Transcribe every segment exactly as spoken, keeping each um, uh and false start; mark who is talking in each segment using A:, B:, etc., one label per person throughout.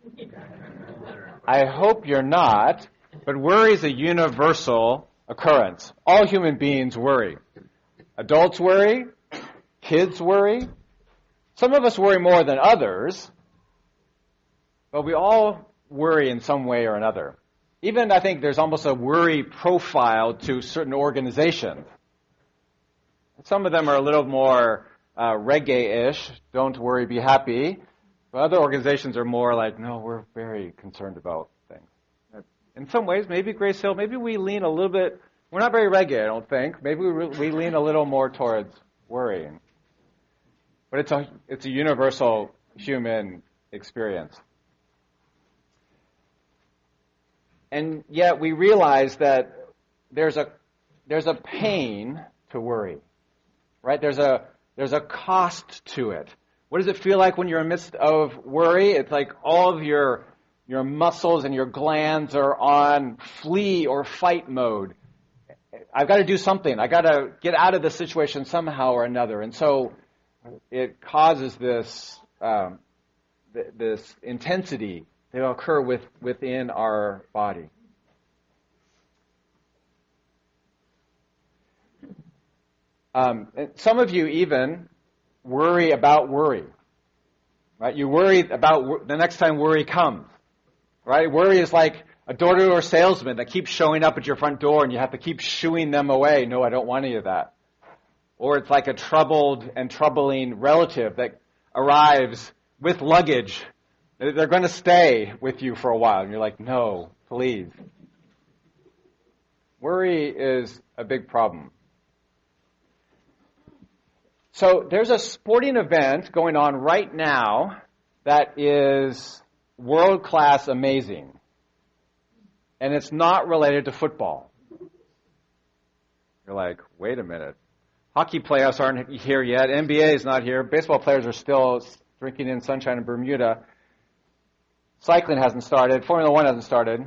A: I hope you're not, but worry is a universal occurrence. All human beings worry. Adults worry. Kids worry. Some of us worry more than others, but we all worry in some way or another. Even, I think, there's almost a worry profile to certain organizations. Some of them are a little more uh, reggae-ish, don't worry, be happy. But other organizations are more like, no, we're very concerned about things. In some ways, maybe Grace Hill, maybe we lean a little bit, we're not very reggae, I don't think. Maybe we, re- we lean a little more towards worrying. But it's a, it's a universal human experience. And yet we realize that there's a there's a pain to worry, right? There's a there's a cost to it. What does it feel like when you're in the midst of worry? It's like all of your your muscles and your glands are on flee or fight mode. I've got to do something. I've got to get out of the situation somehow or another. And so it causes this um, th- this intensity that will occur with, within our body. Um, and some of you even worry about worry, right? You worry about wor- the next time worry comes, right? Worry is like a door-to-door salesman that keeps showing up at your front door and you have to keep shooing them away. No, I don't want any of that. Or it's like a troubled and troubling relative that arrives with luggage. They're going to stay with you for a while. And you're like, no, please. Worry is a big problem. So there's a sporting event going on right now that is world-class amazing. And it's not related to football. You're like, wait a minute. Hockey playoffs aren't here yet. N B A is not here. Baseball players are still drinking in sunshine in Bermuda. Cycling hasn't started. Formula One hasn't started.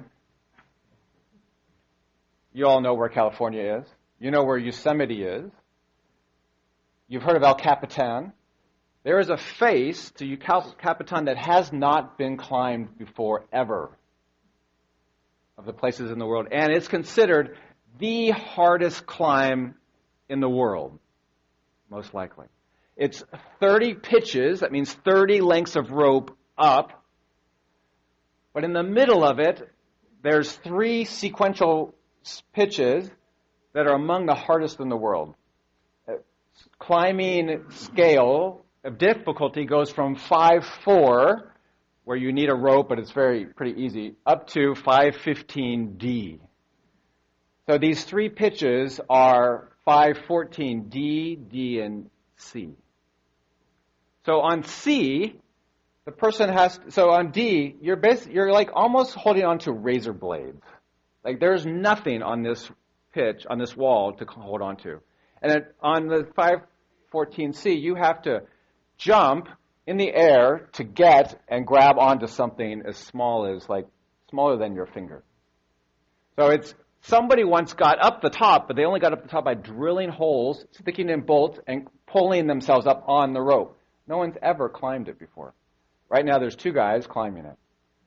A: You all know where California is. You know where Yosemite is. You've heard of El Capitan. There is a face to El Capitan that has not been climbed before ever of the places in the world. And it's considered the hardest climb in the world, most likely. It's thirty pitches. That means thirty lengths of rope up. But in the middle of it, there's three sequential pitches that are among the hardest in the world. Climbing scale of difficulty goes from five four, where you need a rope, but it's very pretty easy, up to five fifteen D. So these three pitches are five fourteen D, D, and C. So on C, the person has to, so on D, you're basically, you're like almost holding on to razor blades. Like there's nothing on this pitch, on this wall to hold on to. And then on the five fourteen C, you have to jump in the air to get and grab onto something as small as, like, smaller than your finger. So it's, somebody once got up the top, but they only got up the top by drilling holes, sticking in bolts, and pulling themselves up on the rope. No one's ever climbed it before. Right now there's two guys climbing it.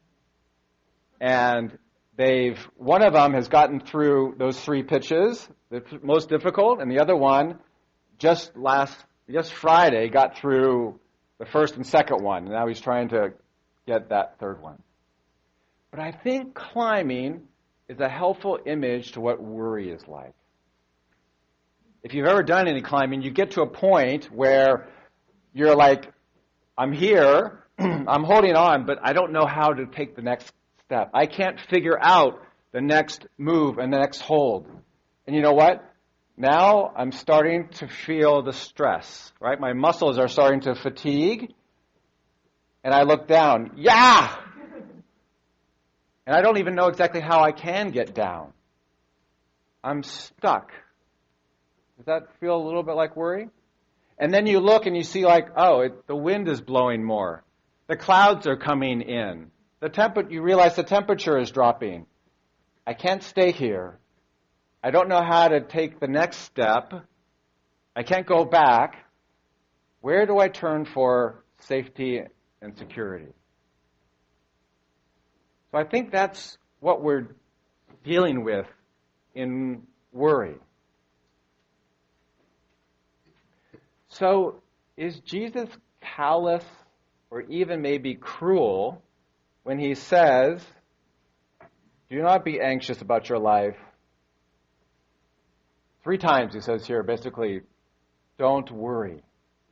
A: And they've, one of them has gotten through those three pitches, the most difficult, and the other one just last, just Friday got through the first and second one, and now he's trying to get that third one. But I think climbing is a helpful image to what worry is like. If you've ever done any climbing, you get to a point where you're like, I'm here, I'm holding on, but I don't know how to take the next step. I can't figure out the next move and the next hold. And you know what? Now I'm starting to feel the stress, right? My muscles are starting to fatigue. And I look down. Yeah! And I don't even know exactly how I can get down. I'm stuck. Does that feel a little bit like worry? And then you look and you see like, oh, it, the wind is blowing more. The clouds are coming in. The temp- you realize the temperature is dropping. I can't stay here. I don't know how to take the next step. I can't go back. Where do I turn for safety and security? So I think that's what we're dealing with in worry. So is Jesus callous or even maybe cruel when he says, do not be anxious about your life? Three times he says here, basically, don't worry.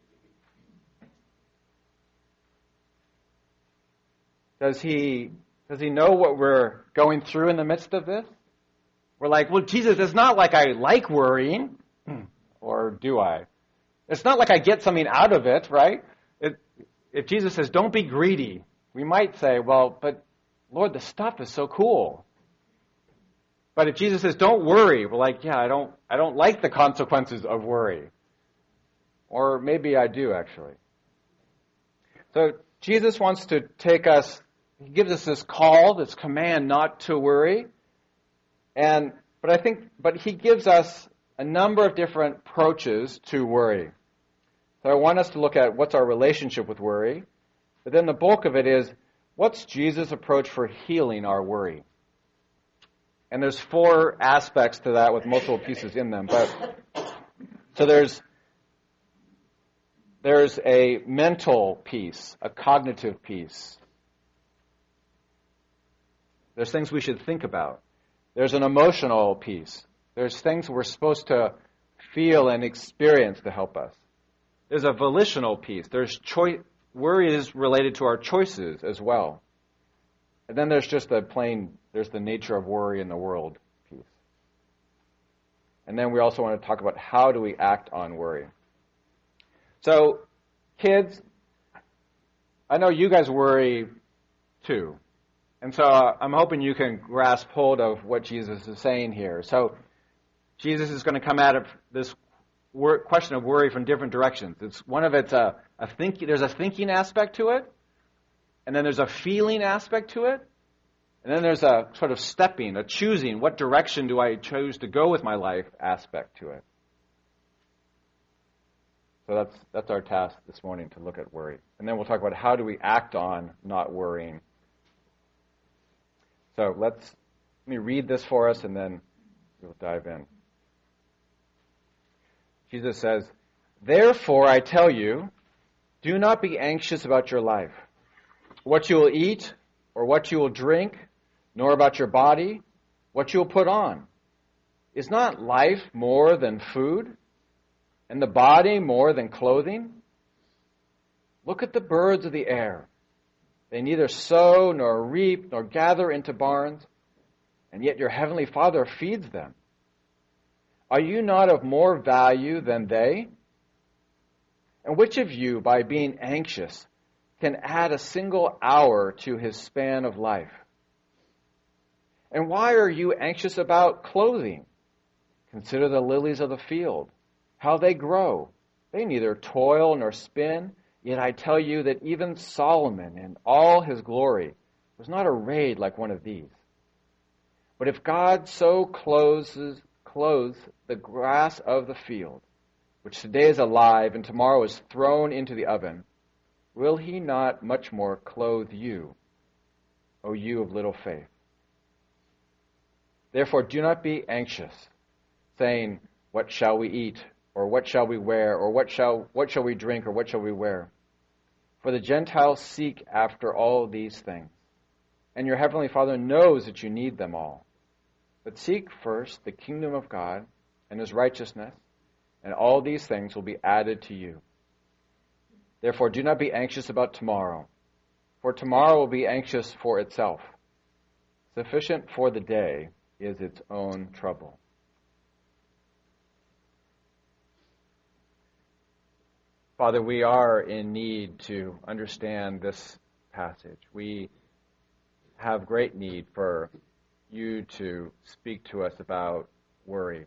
A: Does he, does he know what we're going through in the midst of this? We're like, well, Jesus, it's not like I like worrying, or do I? It's not like I get something out of it, right? It, if Jesus says, don't be greedy, we might say, well, but Lord, the stuff is so cool. But if Jesus says, don't worry, we're like, yeah, I don't, I don't like the consequences of worry. Or maybe I do, actually. So Jesus wants to take us, he gives us this call, this command not to worry. And, but I think, but he gives us a number of different approaches to worry. So I want us to look at what's our relationship with worry. But then the bulk of it is, what's Jesus' approach for healing our worry? And there's four aspects to that with multiple pieces in them. But so there's there's a mental piece, a cognitive piece. There's things we should think about. There's an emotional piece. There's things we're supposed to feel and experience to help us. There's a volitional piece. There's choice. Worry is related to our choices as well. And then there's just the plain, there's the nature of worry in the world piece. And then we also want to talk about how do we act on worry. So, kids, I know you guys worry too. And so uh, I'm hoping you can grasp hold of what Jesus is saying here. So Jesus is going to come at this wor- question of worry from different directions. It's one of it's a, a thinking. There's a thinking aspect to it, and then there's a feeling aspect to it, and then there's a sort of stepping, a choosing. What direction do I choose to go with my life aspect to it? So that's that's our task this morning, to look at worry, and then we'll talk about how do we act on not worrying. So let's let me read this for us, and then we'll dive in. Jesus says, "Therefore I tell you, do not be anxious about your life, what you will eat or what you will drink, nor about your body, what you will put on. Is not life more than food, and the body more than clothing? Look at the birds of the air. They neither sow nor reap nor gather into barns, and yet your heavenly Father feeds them. Are you not of more value than they? And which of you, by being anxious, can add a single hour to his span of life? And why are you anxious about clothing? Consider the lilies of the field, how they grow. They neither toil nor spin. Yet I tell you that even Solomon in all his glory was not arrayed like one of these. But if God so clothes, clothes the grass of the field, which today is alive and tomorrow is thrown into the oven, will he not much more clothe you, O you of little faith? Therefore do not be anxious, saying, what shall we eat? Or what shall we wear? Or what shall what shall we drink? Or what shall we wear? For the Gentiles seek after all these things, and your heavenly Father knows that you need them all. But seek first the kingdom of God and his righteousness, and all these things will be added to you. Therefore do not be anxious about tomorrow, for tomorrow will be anxious for itself. Sufficient for the day is its own trouble." Father, we are in need to understand this passage. We have great need for you to speak to us about worry.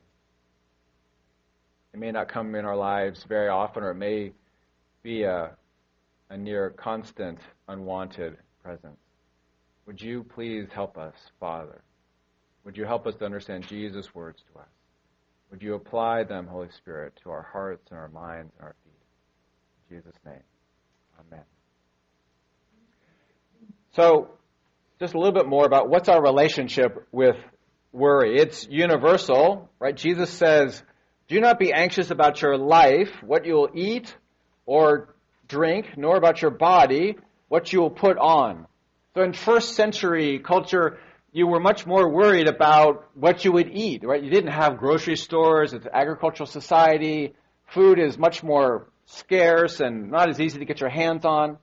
A: It may not come in our lives very often, or it may be a, a near constant, unwanted presence. Would you please help us, Father? Would you help us to understand Jesus' words to us? Would you apply them, Holy Spirit, to our hearts and our minds and our feet? In Jesus' name, amen. So, just a little bit more about what's our relationship with worry. It's universal, right? Jesus says, do not be anxious about your life, what you will eat or drink, nor about your body, what you will put on. So in first century culture, you were much more worried about what you would eat, right? You didn't have grocery stores. It's an agricultural society. Food is much more scarce and not as easy to get your hands on.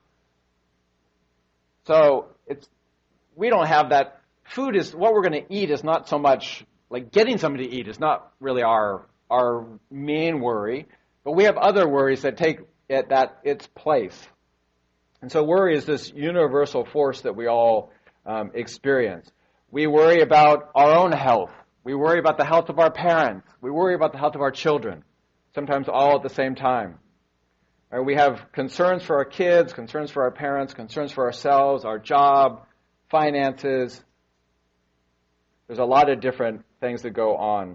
A: So it's we don't have that. Food is what we're going to eat is not so much like getting something to eat is not really our our main worry, but we have other worries that take it that its place. And so worry is this universal force that we all um, experience. We worry about our own health. We worry about the health of our parents. We worry about the health of our children, sometimes all at the same time. Right, we have concerns for our kids, concerns for our parents, concerns for ourselves, our job, finances. There's a lot of different things that go on.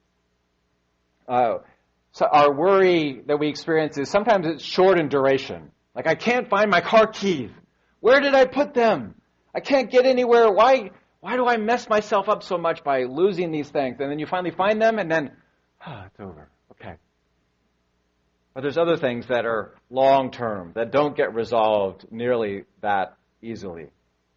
A: Uh, so our worry that we experience is sometimes it's short in duration. Like, I can't find my car keys. Where did I put them? I can't get anywhere. Why, why do I mess myself up so much by losing these things? And then you finally find them, and then, ah, oh, it's over. Okay. But there's other things that are long-term, that don't get resolved nearly that easily.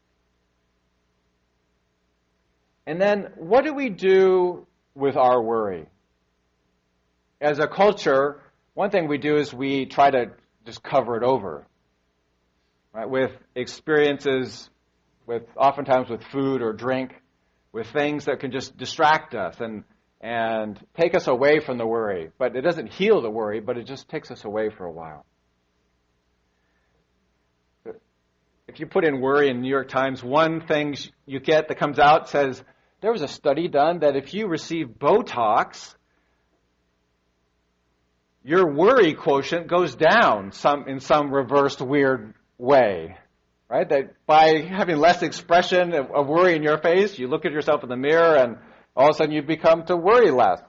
A: And then, what do we do with our worry? As a culture, one thing we do is we try to just cover it over, right? With experiences, with oftentimes with food or drink, with things that can just distract us and and take us away from the worry. But it doesn't heal the worry, but it just takes us away for a while. If you put in worry in New York Times, one thing you get that comes out says, there was a study done that if you receive Botox, your worry quotient goes down some in some reversed weird way, right? That by having less expression of, of worry in your face, you look at yourself in the mirror and all of a sudden you become to worry less.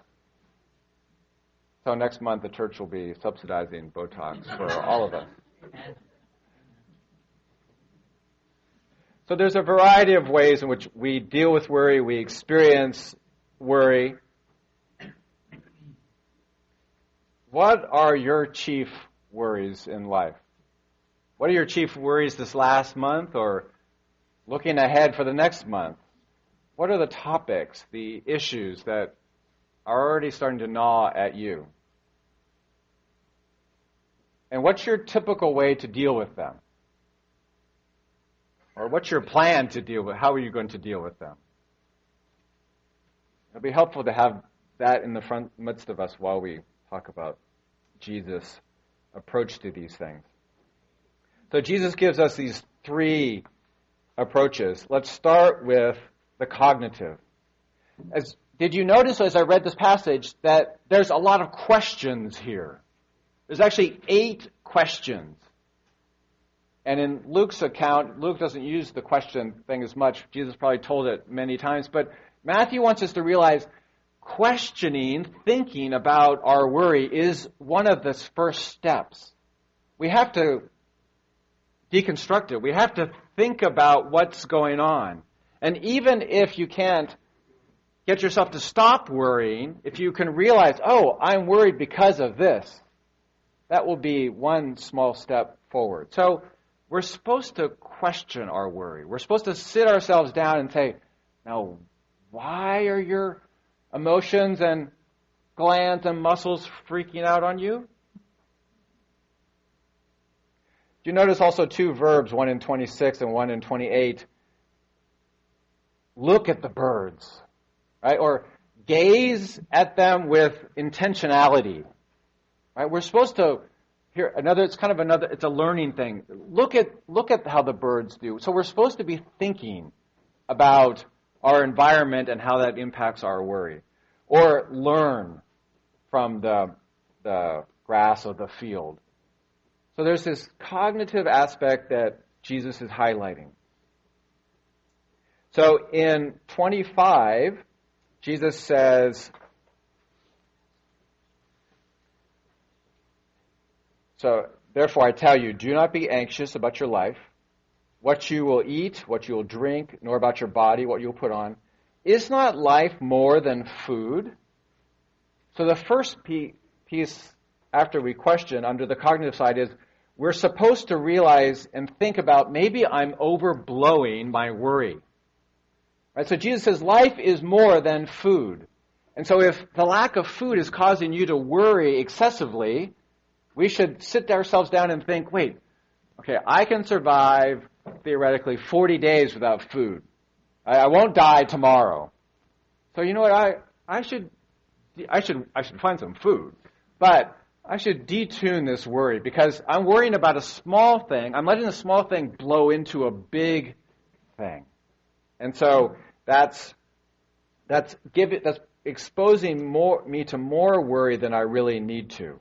A: So next month the church will be subsidizing Botox for all of us. So there's a variety of ways in which we deal with worry, we experience worry. What are your chief worries in life? What are your chief worries this last month or looking ahead for the next month? What are the topics, the issues that are already starting to gnaw at you? And what's your typical way to deal with them? Or what's your plan to deal with? How are you going to deal with them? It'll be helpful to have that in the front midst of us while we talk about Jesus' approach to these things. So Jesus gives us these three approaches. Let's start with the cognitive. As, did you notice as I read this passage that there's a lot of questions here? There's actually eight questions. And in Luke's account, Luke doesn't use the question thing as much. Jesus probably told it many times. But Matthew wants us to realize questioning, thinking about our worry is one of the first steps. We have to deconstruct it. We have to think about what's going on. And even if you can't get yourself to stop worrying, if you can realize, oh, I'm worried because of this, that will be one small step forward. So we're supposed to question our worry. We're supposed to sit ourselves down and say, now, why are your emotions and glands and muscles freaking out on you? Do you notice also two verbs, one in twenty-six and one in twenty-eight? Look at the birds, right? Or gaze at them with intentionality, right? We're supposed to here another. It's kind of another. It's a learning thing. Look at look at how the birds do. So we're supposed to be thinking about our environment and how that impacts our worry, or learn from the the grass of the field. So there's this cognitive aspect that Jesus is highlighting. So in twenty-five, Jesus says, so therefore I tell you, do not be anxious about your life, what you will eat, what you will drink, nor about your body, what you'll put on. Is not life more than food? So the first piece after we question under the cognitive side is we're supposed to realize and think about maybe I'm overblowing my worry. Right? So Jesus says life is more than food. And so if the lack of food is causing you to worry excessively, we should sit ourselves down and think, wait, okay, I can survive theoretically forty days without food. I, I won't die tomorrow. So you know what, I, I should I should I should find some food. But I should detune this worry because I'm worrying about a small thing. I'm letting a small thing blow into a big thing. And so that's that's give it that's exposing more me to more worry than I really need to.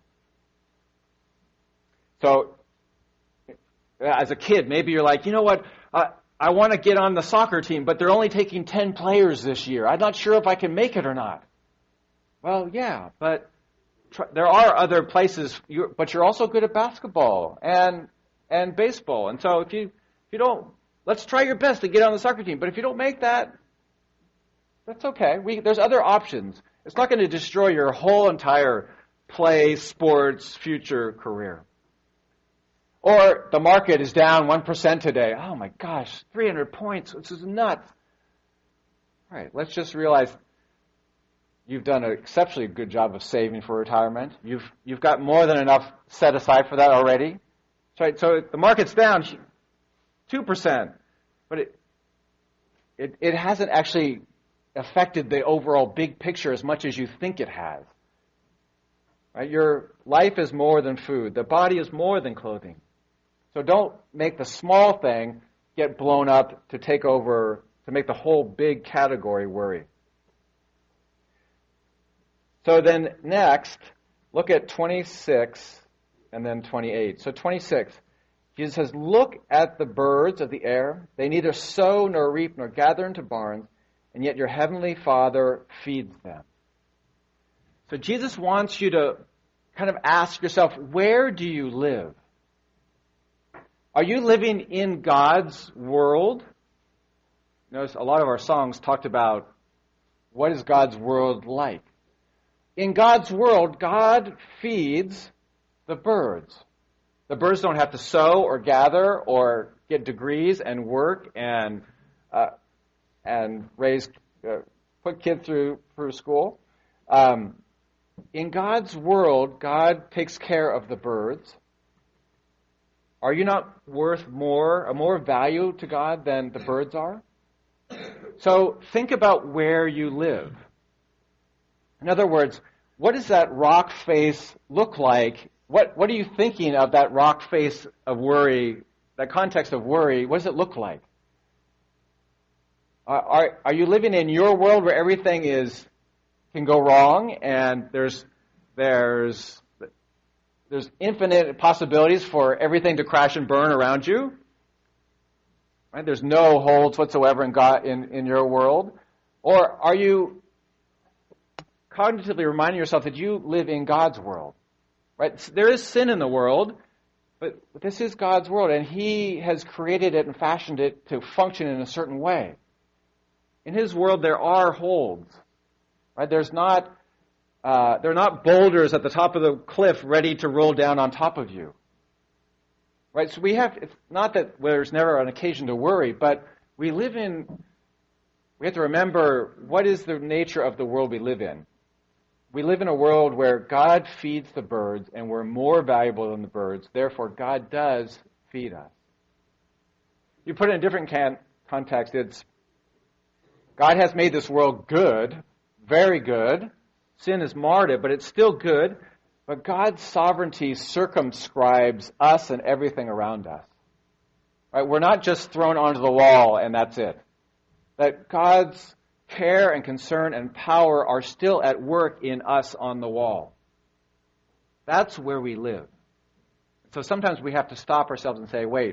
A: So as a kid, maybe you're like, you know what, uh, I want to get on the soccer team, but they're only taking ten players this year. I'm not sure if I can make it or not. Well, yeah, but tr- there are other places, you're, but you're also good at basketball and and baseball. And so if you if you don't, let's try your best to get on the soccer team. But if you don't make that, that's okay. We, there's other options. It's not going to destroy your whole entire play, sports, future career. Or the market is down one percent today. Oh my gosh, three hundred points. This is nuts. All right, let's just realize you've done an exceptionally good job of saving for retirement. You've you've got more than enough set aside for that already. Right, so the market's down two percent, but it, it it hasn't actually affected the overall big picture as much as you think it has. Right? Your life is more than food. The body is more than clothing. So don't make the small thing get blown up to take over, to make the whole big category worry. So then next, look at twenty-six and then twenty-eight. So twenty-six, Jesus says, look at the birds of the air. They neither sow nor reap nor gather into barns, and yet your heavenly Father feeds them. So Jesus wants you to kind of ask yourself, where do you live? Are you living in God's world? Notice a lot of our songs talked about what is God's world like. In God's world, God feeds the birds. The birds don't have to sow or gather or get degrees and work and uh, and raise, uh, put kids through through school. Um, in God's world, God takes care of the birds. Are you not worth more, a more value to God than the birds are? So think about where you live. In other words, what does that rock face look like? What what are you thinking of that rock face of worry, that context of worry? What does it look like? Are, are, are you living in your world where everything is can go wrong and there's there's there's infinite possibilities for everything to crash and burn around you? Right? There's no holds whatsoever in God in, in your world. Or are you cognitively reminding yourself that you live in God's world? Right? There is sin in the world, but this is God's world, and He has created it and fashioned it to function in a certain way. In His world, there are holds. Right? There's not, uh, there are not boulders at the top of the cliff ready to roll down on top of you. Right? So we have, it's not that there's never an occasion to worry, but we live in, we have to remember what is the nature of the world we live in. We live in a world where God feeds the birds and we're more valuable than the birds. Therefore, God does feed us. You put it in a different can- context, it's God has made this world good, very good. Sin has marred it, but it's still good. But God's sovereignty circumscribes us and everything around us. Right? We're not just thrown onto the wall and that's it. That God's care and concern and power are still at work in us on the wall. That's where we live. So sometimes we have to stop ourselves and say, wait,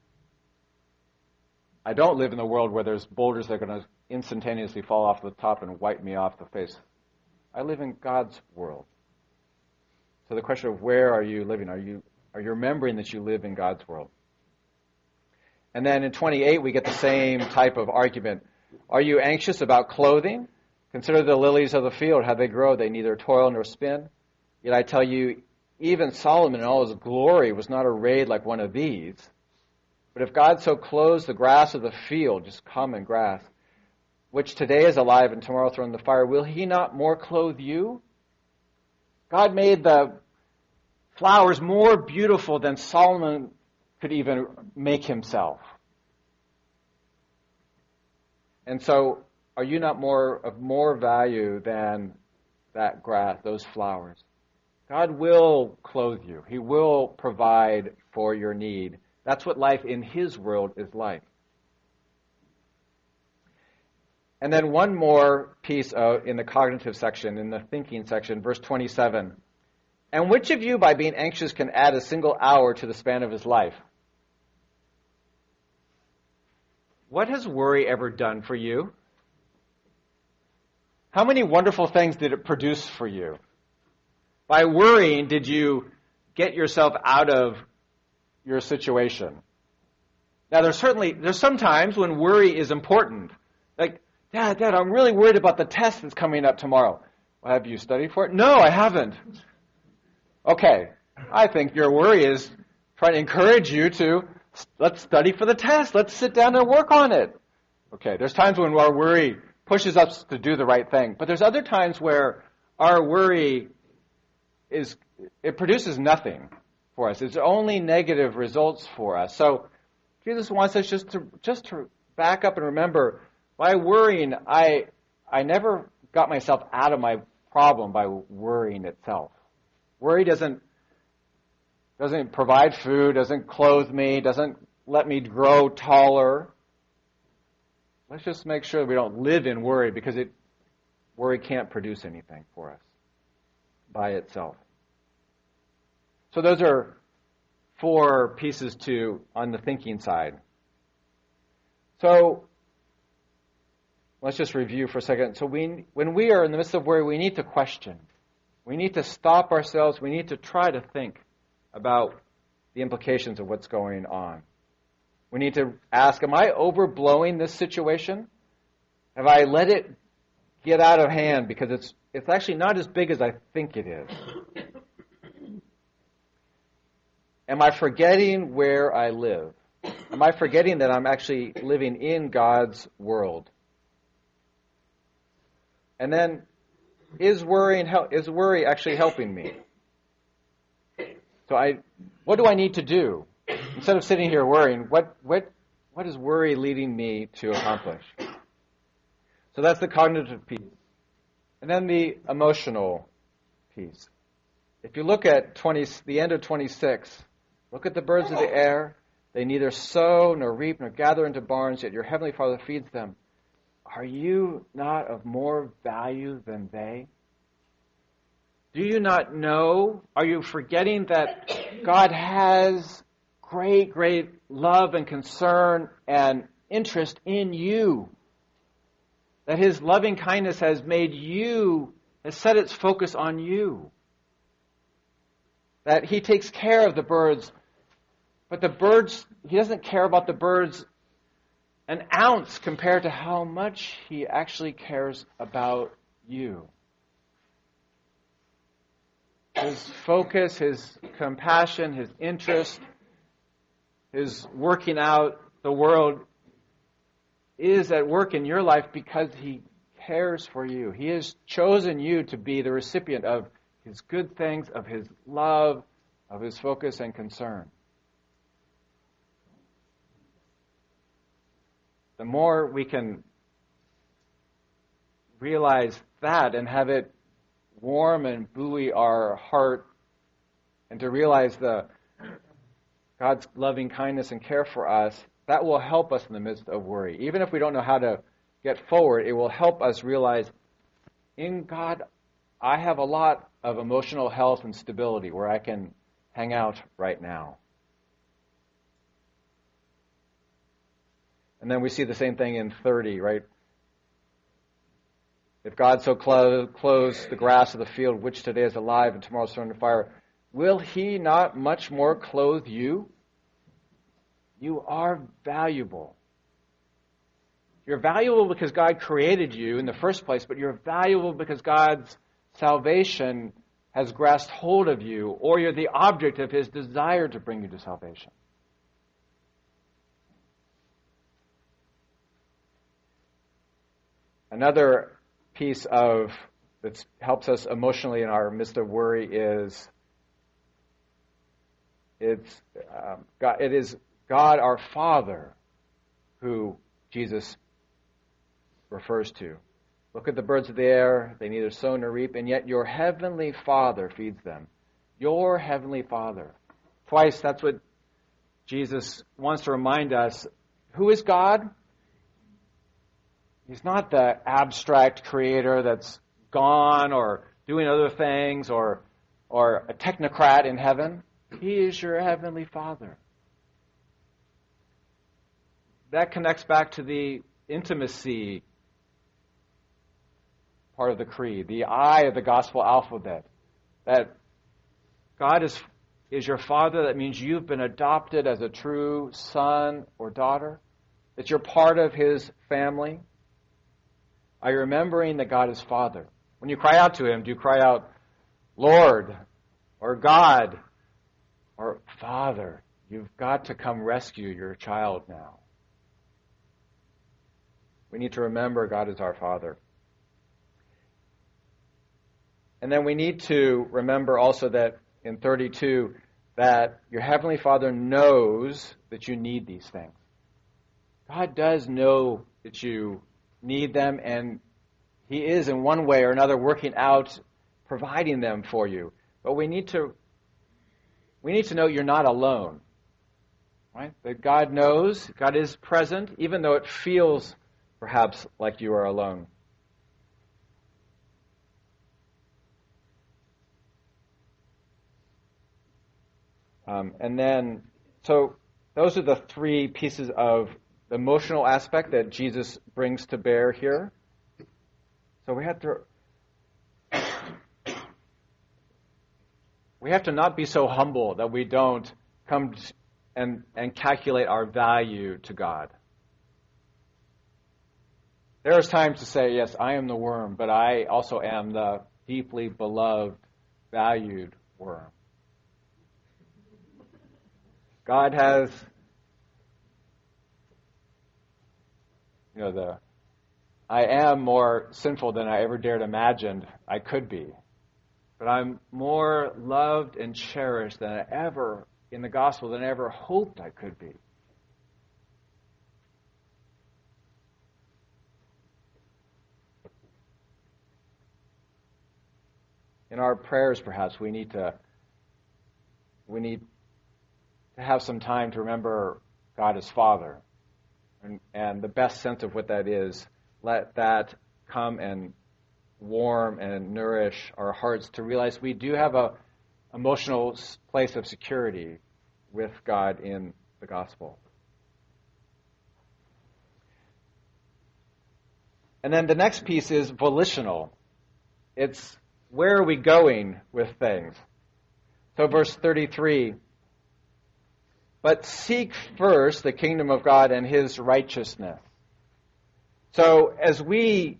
A: I don't live in a world where there's boulders that are going to instantaneously fall off the top and wipe me off the face. I live in God's world. So the question of where are you living? Are you are you remembering that you live in God's world? And then in twenty-eight, we get the same type of argument. Are you anxious about clothing? Consider the lilies of the field, how they grow. They neither toil nor spin. Yet I tell you, even Solomon in all his glory was not arrayed like one of these. But if God so clothes the grass of the field, just common grass, which today is alive and tomorrow thrown in the fire, will he not more clothe you? God made the flowers more beautiful than Solomon could even make himself. And so, are you not more of more value than that grass, those flowers? God will clothe you. He will provide for your need. That's what life in his world is like. And then one more piece of, in the cognitive section, in the thinking section, verse twenty-seven. And which of you, by being anxious, can add a single hour to the span of his life? What has worry ever done for you? How many wonderful things did it produce for you? By worrying, did you get yourself out of your situation? Now, there's certainly, there's some times when worry is important. Like, Dad, Dad, I'm really worried about the test that's coming up tomorrow. Well, have you studied for it? No, I haven't. Okay, I think your worry is trying to encourage you to, let's study for the test. Let's sit down and work on it. Okay, there's times when our worry pushes us to do the right thing. But there's other times where our worry is, it produces nothing for us. It's only negative results for us. So Jesus wants us just to just to back up and remember, by worrying, I I never got myself out of my problem by worrying itself. Worry doesn't doesn't provide food, doesn't clothe me, doesn't let me grow taller. Let's just make sure that we don't live in worry, because it worry can't produce anything for us by itself. So those are four pieces to on the thinking side. So let's just review for a second. So we, when we are in the midst of worry, we need to question. We need to stop ourselves. We need to try to think about the implications of what's going on. We need to ask, am I overblowing this situation? Have I let it get out of hand because it's it's actually not as big as I think it is? Am I forgetting where I live? Am I forgetting that I'm actually living in God's world? And then, is worrying is worry actually helping me? So I, what do I need to do? Instead of sitting here worrying, what what what is worry leading me to accomplish? So that's the cognitive piece. And then the emotional piece. If you look at twenty, the end of twenty-six, look at the birds of the air. They neither sow nor reap nor gather into barns, yet your heavenly Father feeds them. Are you not of more value than they? Do you not know? Are you forgetting that God has great, great love and concern and interest in you? That his loving kindness has made you, has set its focus on you. That he takes care of the birds, but the birds, he doesn't care about the birds an ounce compared to how much he actually cares about you. His focus, his compassion, his interest, his working out the world is at work in your life because he cares for you. He has chosen you to be the recipient of his good things, of his love, of his focus and concern. The more we can realize that and have it warm and buoy our heart, and to realize the God's loving kindness and care for us, that will help us in the midst of worry. Even if we don't know how to get forward, it will help us realize, in God, I have a lot of emotional health and stability where I can hang out right now. And then we see the same thing in thirty, right? If God so clothes the grass of the field, which today is alive and tomorrow is thrown into fire, will he not much more clothe you, You are valuable. You're valuable because God created you in the first place, but you're valuable because God's salvation has grasped hold of you, or you're the object of His desire to bring you to salvation. Another piece of that helps us emotionally in our midst of worry is it's um, God, it is God our Father who Jesus refers to. Look at the birds of the air; they neither sow nor reap, and yet your heavenly Father feeds them. Your heavenly Father. Twice, that's what Jesus wants to remind us. Who is God? He's not the abstract creator that's gone or doing other things or, or a technocrat in heaven. He is your heavenly Father. That connects back to the intimacy part of the creed, the I of the gospel alphabet. That God is, is your Father. That means you've been adopted as a true son or daughter. That you're part of His family. Are you remembering that God is Father? When you cry out to Him, do you cry out, Lord, or God, or Father? You've got to come rescue your child now. We need to remember God is our Father. And then we need to remember also that in thirty-two, that your Heavenly Father knows that you need these things. God does know that you need them, and He is in one way or another working out, providing them for you. But we need to we need to know you're not alone. Right? That God knows, God is present, even though it feels perhaps like you are alone. Um, and then, so those are the three pieces of the emotional aspect that Jesus brings to bear here. So we have to we have to not be so humble that we don't come and and calculate our value to God. There is times to say, yes, I am the worm, but I also am the deeply beloved, valued worm. God has, you know, the I am more sinful than I ever dared imagine I could be. But I'm more loved and cherished than I ever, in the gospel, than I ever hoped I could be. In our prayers, perhaps, we need to we need to have some time to remember God as Father. And, and the best sense of what that is, let that come and warm and nourish our hearts to realize we do have a emotional place of security with God in the gospel. And then the next piece is volitional. It's where are we going with things? So verse thirty-three, but seek first the kingdom of God and His righteousness. So as we,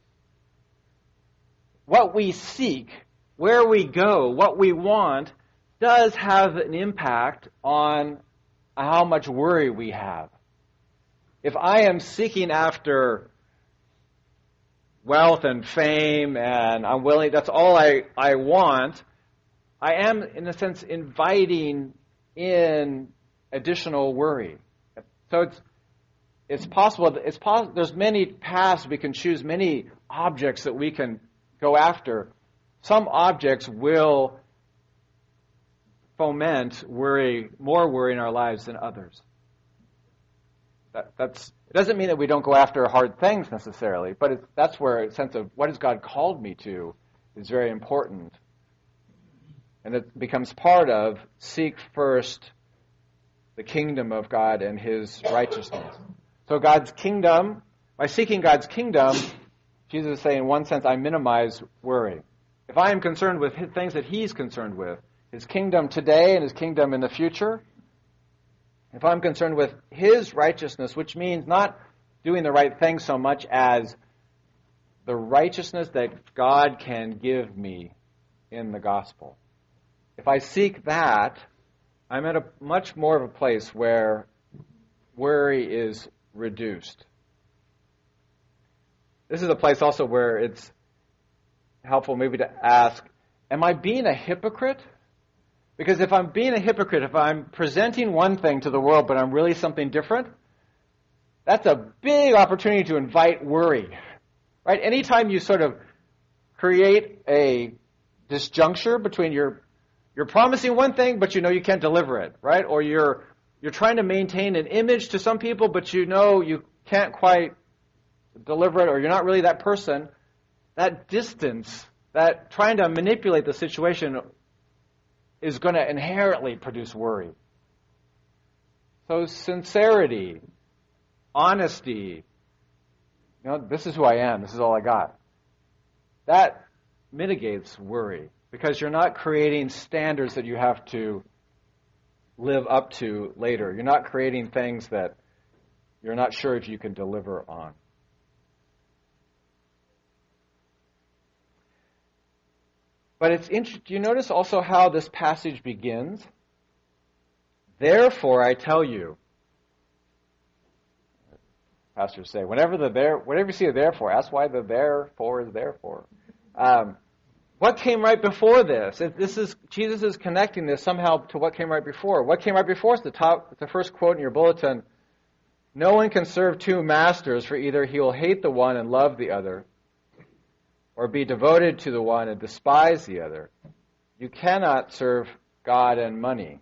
A: what we seek, where we go, what we want, does have an impact on how much worry we have. If I am seeking after wealth and fame and I'm willing, that's all I, I want, I am, in a sense, inviting in additional worry. So it's it's possible, it's possible, there's many paths we can choose, many objects that we can go after. Some objects will foment worry, more worry in our lives than others. That, that's, it doesn't mean that we don't go after hard things necessarily, but it's, that's where a sense of what has God called me to is very important. And it becomes part of seek first the kingdom of God and His righteousness. So God's kingdom, by seeking God's kingdom, Jesus is saying, in one sense, I minimize worry. If I am concerned with things that He's concerned with, His kingdom today and His kingdom in the future, if I'm concerned with His righteousness, which means not doing the right thing so much as the righteousness that God can give me in the gospel, if I seek that, I'm at a much more of a place where worry is reduced. This is a place also where it's helpful maybe to ask, am I being a hypocrite? Because if I'm being a hypocrite, if I'm presenting one thing to the world but I'm really something different, that's a big opportunity to invite worry. Right? Anytime you sort of create a disjuncture between your you're promising one thing but you know you can't deliver it, right? Or you're you're trying to maintain an image to some people but you know you can't quite deliver it, or you're not really that person, that distance, that trying to manipulate the situation is going to inherently produce worry. So sincerity, honesty, you know, this is who I am, this is all I got. That mitigates worry because you're not creating standards that you have to live up to later. You're not creating things that you're not sure if you can deliver on. But it's interesting. Do you notice also how this passage begins? Therefore, I tell you. Pastors say, whenever the there, whenever you see a therefore, ask why the therefore is therefore. Um, what came right before this? If this is Jesus is connecting this somehow to what came right before. What came right before is the top, the first quote in your bulletin. No one can serve two masters, for either he will hate the one and love the other, or be devoted to the one and despise the other. You cannot serve God and money.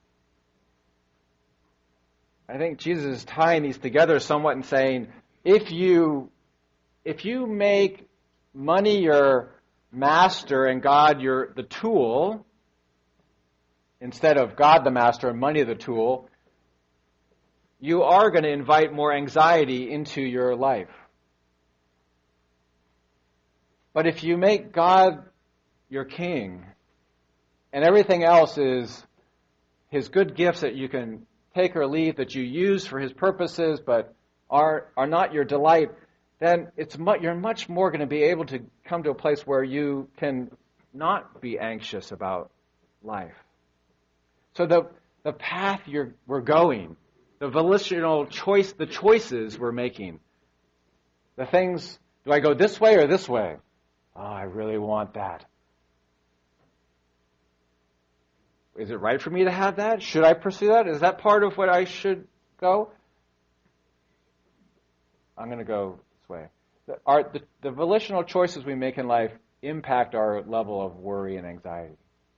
A: I think Jesus is tying these together somewhat and saying, if you if you make money your master and God your the tool, instead of God the master and money the tool, you are going to invite more anxiety into your life. But if you make God your king, and everything else is His good gifts that you can take or leave, that you use for His purposes, but are are not your delight, then it's mu- you're much more going to be able to come to a place where you can not be anxious about life. So the the path you're we're going, the volitional choice, the choices we're making, the things, do I go this way or this way? Oh, I really want that. Is it right for me to have that? Should I pursue that? Is that part of what I should go? I'm going to go this way. The, our, the, the volitional choices we make in life impact our level of worry and anxiety.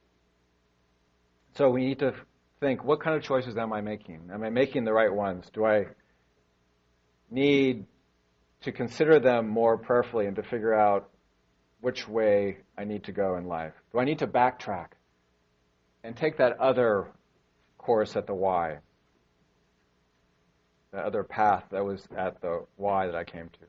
A: So we need to think, what kind of choices am I making? Am I making the right ones? Do I need to consider them more prayerfully and to figure out which way I need to go in life? Do I need to backtrack and take that other course at the Y, the other path that was at the Y that I came to?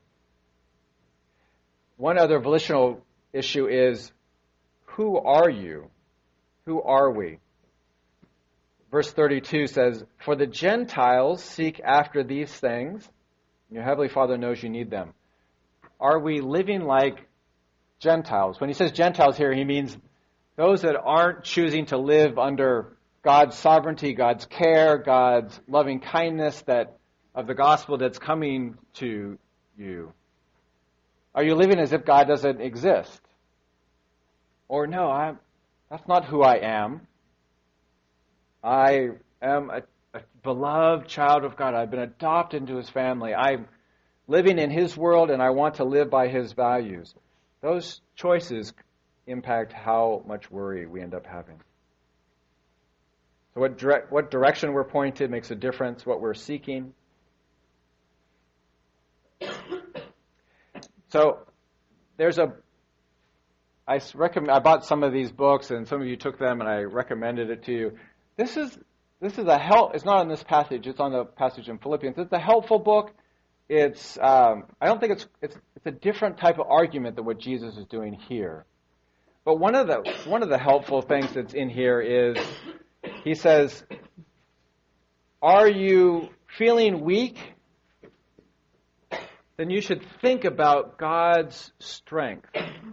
A: One other volitional issue is, who are you? Who are we? Verse thirty-two says, for the Gentiles seek after these things, and your Heavenly Father knows you need them. Are we living like Gentiles? When he says Gentiles here, he means those that aren't choosing to live under God's sovereignty, God's care, God's loving kindness that of the gospel that's coming to you. Are you living as if God doesn't exist? Or no, I'm, that's not who I am. I am a, a beloved child of God. I've been adopted into His family. I'm living in His world and I want to live by His values. Those choices impact how much worry we end up having. So what, dire- what direction we're pointed makes a difference, what we're seeking. So there's a, I, recommend, I bought some of these books and some of you took them and I recommended it to you. This is this is a help. It's not on this passage. It's on the passage in Philippians. It's a helpful book. It's um, I don't think it's it's it's a different type of argument than what Jesus is doing here. But one of the one of the helpful things that's in here is he says, are you feeling weak? Then you should think about God's strength.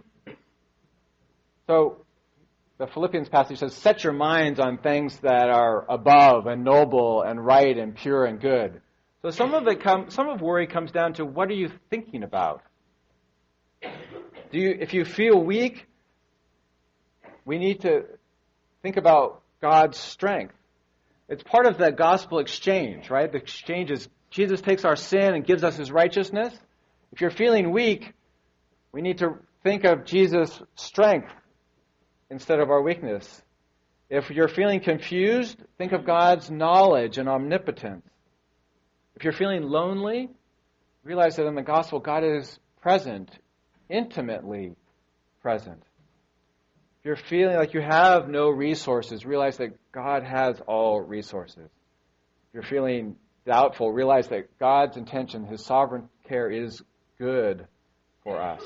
A: So, the Philippians passage says, set your minds on things that are above and noble and right and pure and good. So some of it come, some of worry comes down to what are you thinking about? Do you, if you feel weak, we need to think about God's strength. It's part of the gospel exchange, right? The exchange is Jesus takes our sin and gives us his righteousness. If you're feeling weak, we need to think of Jesus' strength instead of our weakness. If you're feeling confused, think of God's knowledge and omnipotence. If you're feeling lonely, realize that in the gospel, God is present, intimately present. If you're feeling like you have no resources, realize that God has all resources. If you're feeling doubtful, realize that God's intention, his sovereign care is good for us.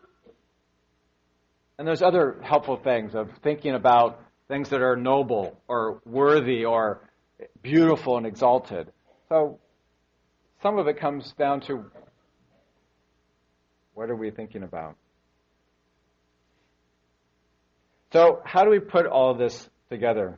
A: And there's other helpful things of thinking about things that are noble or worthy or beautiful and exalted. So some of it comes down to what are we thinking about? So how do we put all of this together?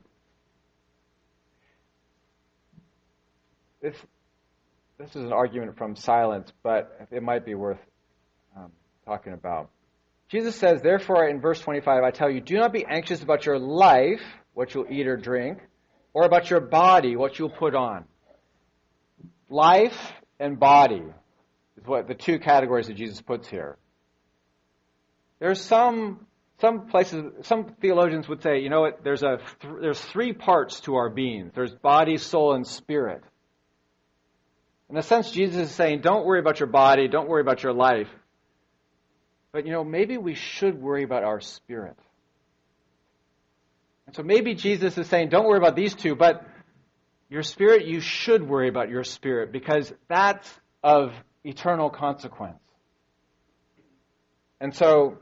A: This, this is an argument from silence, but it might be worth um, talking about. Jesus says, therefore, in verse twenty-five, I tell you, do not be anxious about your life, what you'll eat or drink, or about your body, what you'll put on. Life and body is what the two categories that Jesus puts here. There's some some places, some theologians would say, you know what? There's a th- there's three parts to our being. There's body, soul, and spirit. In a sense, Jesus is saying, don't worry about your body, don't worry about your life. But, you know, maybe we should worry about our spirit. And so maybe Jesus is saying, don't worry about these two, but your spirit, you should worry about your spirit because that's of eternal consequence. And so,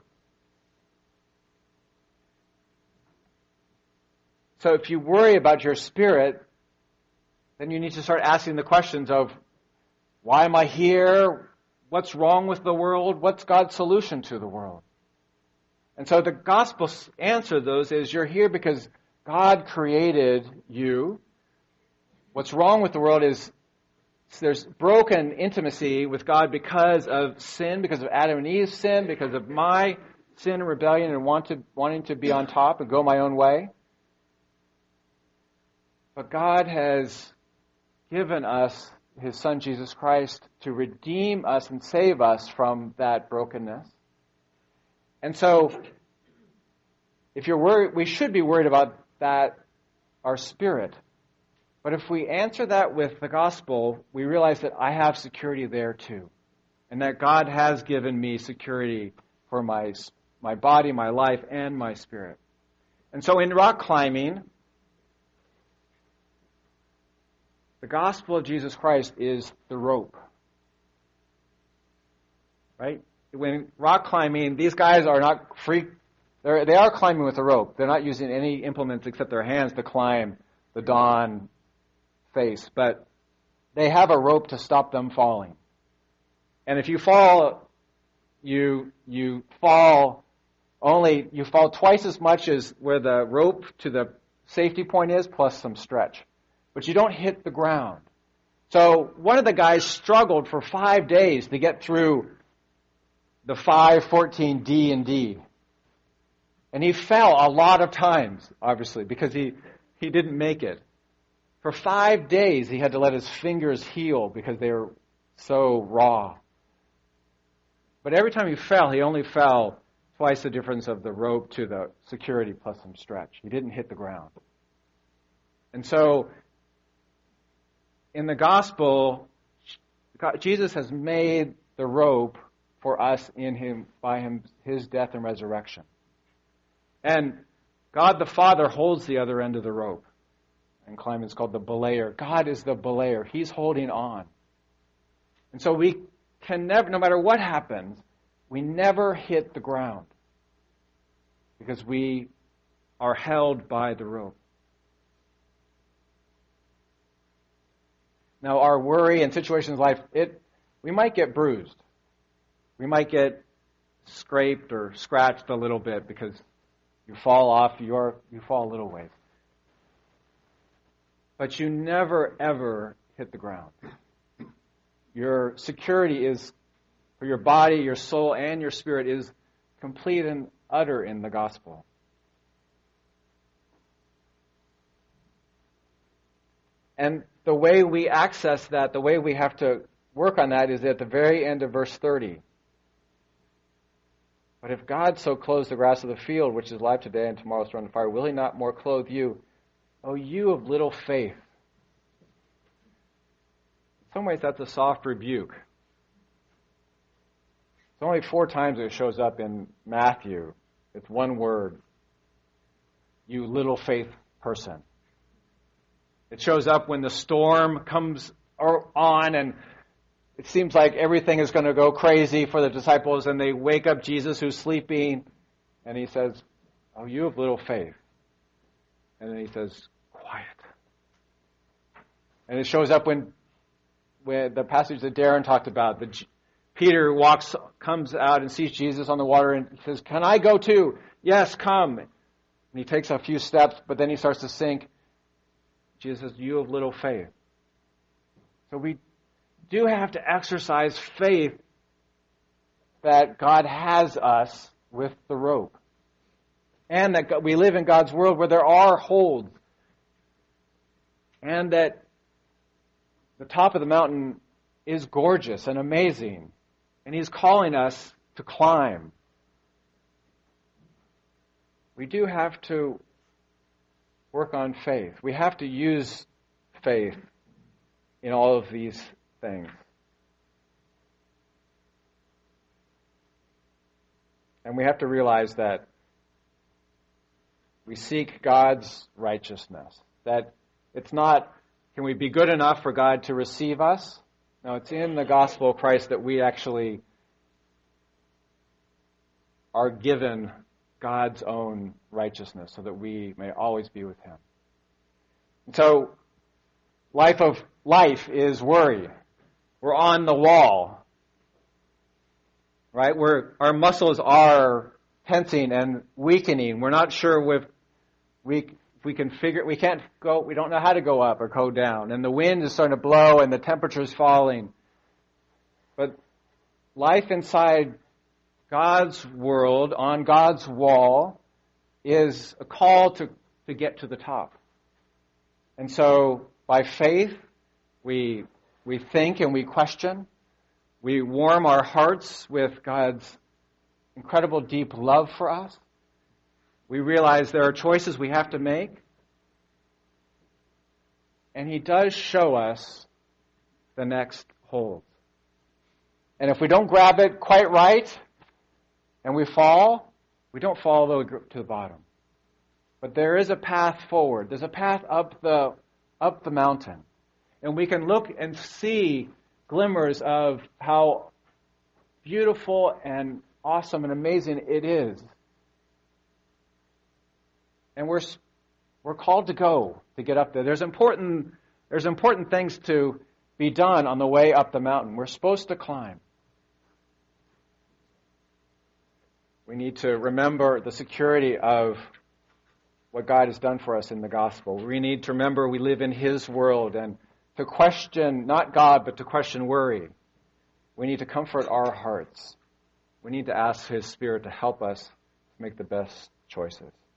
A: so if you worry about your spirit, then you need to start asking the questions of, why am I here? What's wrong with the world? What's God's solution to the world? And so the gospel answer to those is you're here because God created you. What's wrong with the world is there's broken intimacy with God because of sin, because of Adam and Eve's sin, because of my sin and rebellion and want to, wanting to be on top and go my own way. But God has given us his Son, Jesus Christ, to redeem us and save us from that brokenness. And so, if you're worried, we should be worried about that, our spirit. But if we answer that with the gospel, we realize that I have security there too. And that God has given me security for my, my body, my life, and my spirit. And so in rock climbing, the gospel of Jesus Christ is the rope. Right? When rock climbing, these guys are not free. They're, they are climbing with a rope. They're not using any implements except their hands to climb the dawn face. But they have a rope to stop them falling. And if you fall, you you fall only, you fall twice as much as where the rope to the safety point is, plus some stretch. But you don't hit the ground. So one of the guys struggled for five days to get through the five fourteen D and D. And he fell a lot of times, obviously, because he, he didn't make it. For five days, he had to let his fingers heal because they were so raw. But every time he fell, he only fell twice the difference of the rope to the security plus some stretch. He didn't hit the ground. And so, in the gospel, God, Jesus has made the rope for us in him by him his death and resurrection. And God the Father holds the other end of the rope. And climbing is called the belayer. God is the belayer. He's holding on. And so we can never, no matter what happens, we never hit the ground. Because we are held by the rope. Now, our worry and situations in life, it we might get bruised. We might get scraped or scratched a little bit because you fall off, you're, you fall a little ways. But you never, ever hit the ground. Your security is, for your body, your soul, and your spirit is complete and utter in the gospel. And the way we access that, the way we have to work on that is at the very end of verse thirty. But if God so clothes the grass of the field, which is alive today and tomorrow is thrown in fire, will he not more clothe you, O you of little faith? In some ways, that's a soft rebuke. It's only four times it shows up in Matthew. It's one word. You little faith person. It shows up when the storm comes on and it seems like everything is going to go crazy for the disciples, and they wake up Jesus who's sleeping, and he says, oh, you have little faith. And then he says, quiet. And it shows up when, when the passage that Darren talked about, the, Peter walks, comes out and sees Jesus on the water, and he says, can I go too? Yes, come. And he takes a few steps, but then he starts to sink. Jesus says, you have little faith. So we do have to exercise faith that God has us with the rope. And that we live in God's world where there are holds. And that the top of the mountain is gorgeous and amazing. And He's calling us to climb. We do have to work on faith. We have to use faith in all of these things. And we have to realize that we seek God's righteousness. That it's not, can we be good enough for God to receive us? No, it's in the gospel of Christ that we actually are given God's own righteousness so that we may always be with Him. And so, life of life is worry. We're on the wall, right? We're, our muscles are tensing and weakening. We're not sure if we, if we can figure, we can't go, we don't know how to go up or go down. And the wind is starting to blow and the temperature's falling. But life inside God's world, on God's wall, is a call to, to get to the top. And so, by faith, we we think and we question. We warm our hearts with God's incredible deep love for us. We realize there are choices we have to make. And He does show us the next hold. And if we don't grab it quite right, and we fall, we don't fall all the way to the bottom. But there is a path forward. There's a path up the up the mountain. And we can look and see glimmers of how beautiful and awesome and amazing it is. And we're we're called to go to get up there. There's important there's important things to be done on the way up the mountain. We're supposed to climb. We need to remember the security of what God has done for us in the gospel. We need to remember we live in His world and to question not God, but to question worry. We need to comfort our hearts. We need to ask His Spirit to help us make the best choices.